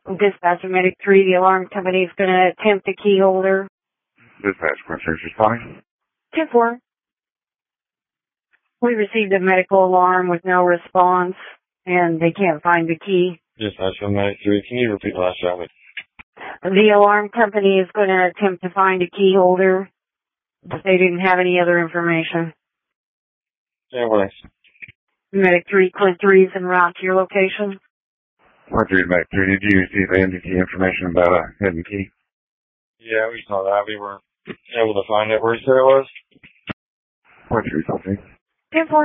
Dispatcher Medic 3, the alarm company is going to attempt a key holder. Dispatch, concierge responding. 10-4. We received a medical alarm with no response, and they can't find the key. Dispatcher Medic 3, can you repeat the last topic? The alarm company is going to attempt to find a key holder, but they didn't have any other information. Yeah, well, thanks. Medic 3, Clint 3 is en route to your location. What do you make? Did you receive any information about a hidden key? Yeah, we saw that. We were able to find it where he said it was. What's your result? 10-4.